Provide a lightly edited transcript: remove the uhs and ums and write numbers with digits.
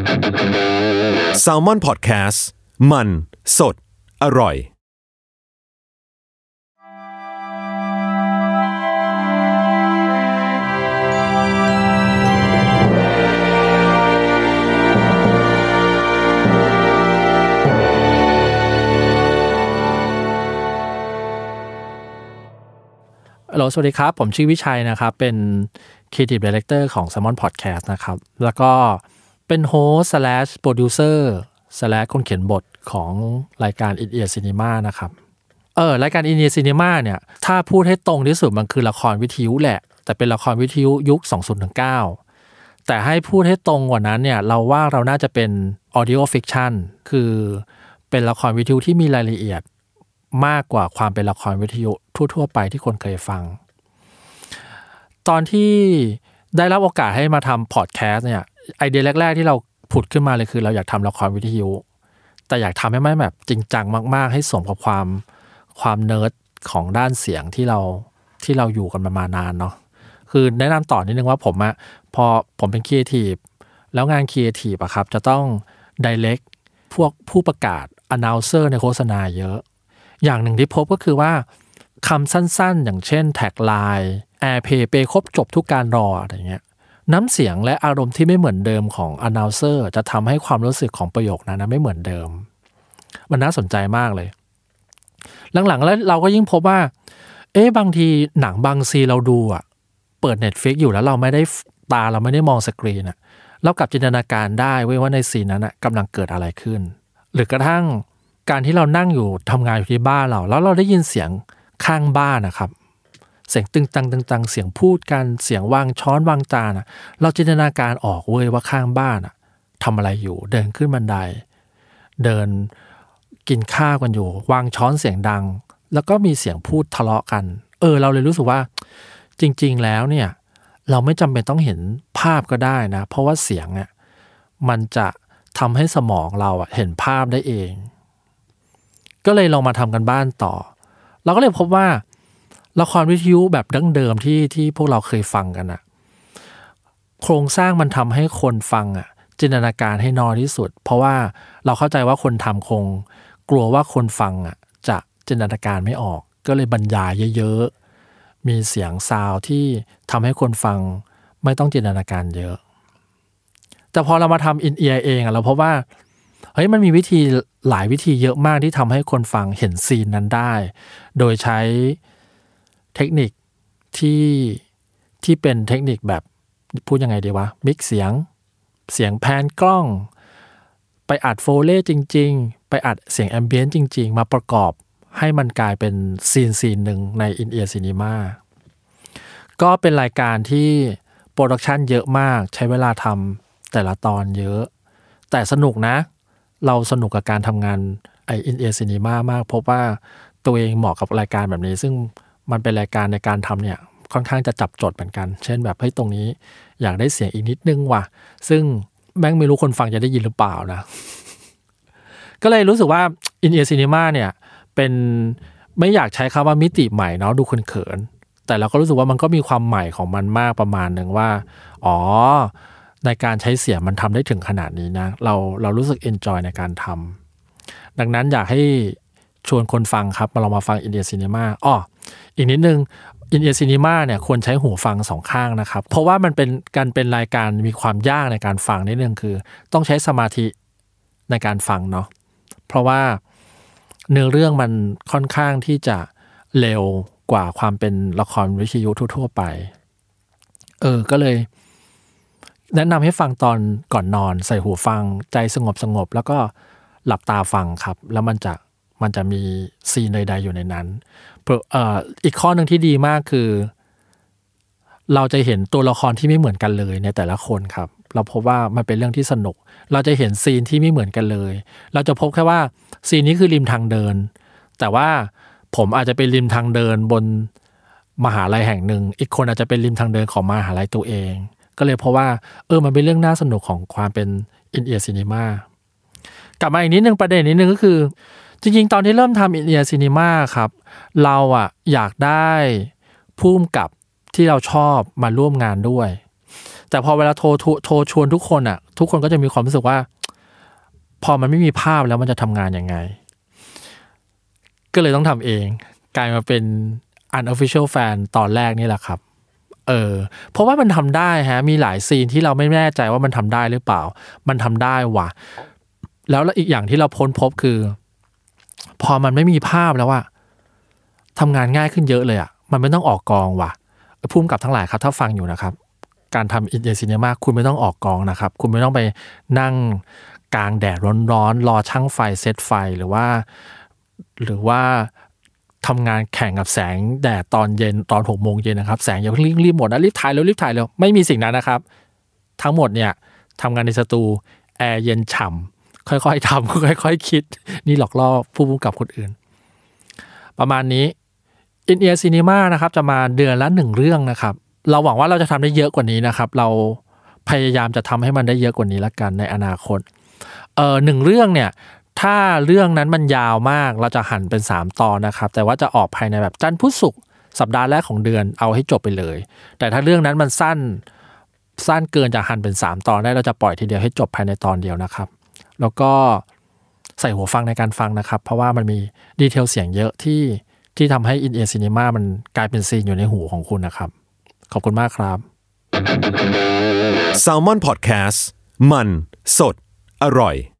Salmon Podcast มันสดอร่อยสวัสดีครับผมชื่อวิชัยนะครับเป็น Creative Director ของ Salmon Podcast นะครับแล้วก็เป็น Host/Producer/ คนเขียนบทของรายการ In Ear Cinema นะครับรายการ In Ear Cinema เนี่ยถ้าพูดให้ตรงที่สุดมันคือละครวิทยุแหละแต่เป็นละครวิทยุยุค 2009 แต่ให้พูดให้ตรงกว่านั้นเนี่ยเราว่าเราน่าจะเป็น Audio Fiction คือเป็นละครวิทยุที่มีรายละเอียดมากกว่าความเป็นละครวิทยุทั่วๆไปที่คนเคยฟังตอนที่ได้รับโอกาสให้มาทำพอดแคสต์เนี่ยไอเดียแรกๆที่เราผุดขึ้นมาเลยคือเราอยากทำละครวิทยุแต่อยากทำให้มันแบบจริงจังมากๆให้สมกับความเนิร์ดของด้านเสียงที่เราอยู่กันมานานเนาะคือแนะนำต่อนิดนึงว่าผมอะพอผมเป็นครีเอทีฟแล้วงานครีเอทีฟอะครับจะต้องไดเรกพวกผู้ประกาศอนาลเซอร์ในโฆษณาเยอะอย่างหนึ่งที่พบก็คือว่าคำสั้นๆอย่างเช่นแท็กไลน์แอร์เพย์เปครบจบทุกการรออะไรเงี้ยน้ำเสียงและอารมณ์ที่ไม่เหมือนเดิมของ announcer จะทำให้ความรู้สึกของประโยคนั้นไม่เหมือนเดิมมันน่าสนใจมากเลยหลังๆแล้วเราก็ยิ่งพบว่าบางทีหนังบางซีเราดูเปิด Netflix อยู่แล้วเราไม่ได้เราไม่ได้มองสกรีนเรากลับจินตนาการได้ว่าในซีนนั้นกำลังเกิดอะไรขึ้นหรือกระทั่งการที่เรานั่งอยู่ทำงานอยู่ที่บ้านเราแล้วเราได้ยินเสียงข้างบ้านนะครับเสียงตึงตังเสียงพูดกันเสียงวางช้อนวางจานเราจินตนาการออกว่าข้างบ้านทำอะไรอยู่เดินขึ้นบันไดเดินกินข้าวกันอยู่วางช้อนเสียงดังแล้วก็มีเสียงพูดทะเลาะกันเราเลยรู้สึกว่าจริงๆแล้วเนี่ยเราไม่จำเป็นต้องเห็นภาพก็ได้นะเพราะว่าเสียงมันจะทำให้สมองเราเห็นภาพได้เองก็เลยลองมาทำกันบ้านต่อเราก็เลยพบว่าละครวิทยุแบบดั้งเดิมที่พวกเราเคยฟังกันโครงสร้างมันทำให้คนฟังจินตนาการให้น้อยที่สุดเพราะว่าเราเข้าใจว่าคนทำคงกลัวว่าคนฟังจะจินตนาการไม่ออกก็เลยบรรยายเยอะๆมีเสียงซาวด์ที่ทำให้คนฟังไม่ต้องจินตนาการเยอะแต่พอเรามาทำอินเอียร์เองเราพบว่ามันมีวิธีหลายวิธีเยอะมากที่ทำให้คนฟังเห็นซีนนั้นได้โดยใช้เทคนิคที่เป็นเทคนิคแบบพูดยังไงดีวะมิกซ์เสียงแพนกล้องไปอัดโฟเลจริงๆไปอัดเสียงแอมเบียนต์จริงๆมาประกอบให้มันกลายเป็นซีนหนึ่งใน In Ear Cinema ก็เป็นรายการที่โปรดักชันเยอะมากใช้เวลาทำแต่ละตอนเยอะแต่สนุกนะเราสนุกกับการทำงานIn Ear Cinema มากพบว่าตัวเองเหมาะกับรายการแบบนี้ซึ่งมันเป็นรายการในการทำเนี่ยค่อนข้างจะจับจดเหมือนกันเช่นแบบตรงนี้อยากได้เสียงอีกนิดนึงว่ะซึ่งแม่งไม่รู้คนฟังจะได้ยินหรือเปล่านะ ก็เลยรู้สึกว่า In Ear Cinema เนี่ยเป็นไม่อยากใช้คำว่ามิติใหม่เนาะดูเขินๆแต่เราก็รู้สึกว่ามันก็มีความใหม่ของมันมากประมาณนึงว่าในการใช้เสียงมันทำได้ถึงขนาดนี้นะเรารู้สึก enjoy ในการทำดังนั้นอยากให้ชวนคนฟังครับมาลองมาฟัง In Ear Cinema อีกนิดนึง In Ear Cinema เนี่ยควรใช้หูฟังสองข้างนะครับเพราะว่ามันเป็นรายการมีความยากในการฟังนิดนึงคือต้องใช้สมาธิในการฟังเนาะเพราะว่าเนื้อเรื่องมันค่อนข้างที่จะเร็วกว่าความเป็นละครวิทยุทั่วๆไปก็เลยแนะนำให้ฟังตอนก่อนนอนใส่หูฟังใจสงบแล้วก็หลับตาฟังครับแล้วมันจะมีซีนใดๆอยู่ในนั้นอีกข้อหนึ่งที่ดีมากคือเราจะเห็นตัวละครที่ไม่เหมือนกันเลยในแต่ละคนครับเราพบว่ามันเป็นเรื่องที่สนุกเราจะเห็นซีนที่ไม่เหมือนกันเลยเราจะพบแค่ว่าซีนนี้คือริมทางเดินแต่ว่าผมอาจจะเป็นริมทางเดินบนมหาลัยแห่งหนึ่งอีกคนอาจจะเป็นริมทางเดินของมหาลัยตัวเองก็เลยเพราะว่ามันเป็นเรื่องน่าสนุกของความเป็น In Ear Cinema กลับมาอีกนิดนึงประเด็นนิดนึงก็คือจริงๆตอนที่เริ่มทำ In Ear Cinema ครับเราอยากได้ผู้กำกับที่เราชอบมาร่วมงานด้วยแต่พอเวลาโทรชวนทุกคนอ่ะทุกคนก็จะมีความรู้สึกว่าพอมันไม่มีภาพแล้วมันจะทำงานยังไงก็เลยต้องทำเองกลายมาเป็น unofficial fan ตอนแรกนี่แหละครับเพราะว่ามันทำได้ฮะมีหลายซีนที่เราไม่แน่ใจว่ามันทำได้หรือเปล่ามันทำได้ว่ะแล้วอีกอย่างที่เราค้นพบคือพอมันไม่มีภาพแล้วอะทำงานง่ายขึ้นเยอะเลยอะมันไม่ต้องออกกองว่ะผู้กำกับทั้งหลายครับถ้าฟังอยู่นะครับการทำอินเดียซีเนม่าคุณไม่ต้องออกกองนะครับคุณไม่ต้องไปนั่งกลางแดดร้อนๆรอช่างไฟเซตไฟหรือว่าทำงานแข่งกับแสงแดดตอนเย็นตอน6 โมงเย็นนะครับแสงอย่ารีบหมดนะรีบถ่ายเร็วไม่มีสิ่งนั้นนะครับทั้งหมดเนี่ยทำงานในสตูแอร์เย็นฉ่ำค่อยๆทำค่อยๆคิดนี่หลอกล่อผู้กำกับคนอื่นประมาณนี้อินเดียซีนีมานะครับจะมาเดือนละ1 เรื่องนะครับเราหวังว่าเราจะทำได้เยอะกว่านี้นะครับเราพยายามจะทำให้มันได้เยอะกว่านี้ละกันในอนาคต1 เรื่องเนี่ยถ้าเรื่องนั้นมันยาวมากเราจะหั่นเป็น3 ตอนนะครับแต่ว่าจะออกภายในแบบจันทร์พุธศุกร์สัปดาห์แรกของเดือนเอาให้จบไปเลยแต่ถ้าเรื่องนั้นมันสั้นเกินจะหั่นเป็น3 ตอนได้เราจะปล่อยทีเดียวให้จบภายในตอนเดียวนะครับแล้วก็ใส่หูฟังในการฟังนะครับเพราะว่ามันมีดีเทลเสียงเยอะที่ทำให้อินเดียซีนีมามันกลายเป็นซีนอยู่ในหูของคุณนะครับขอบคุณมากครับ Salmon Podcast มันสดอร่อย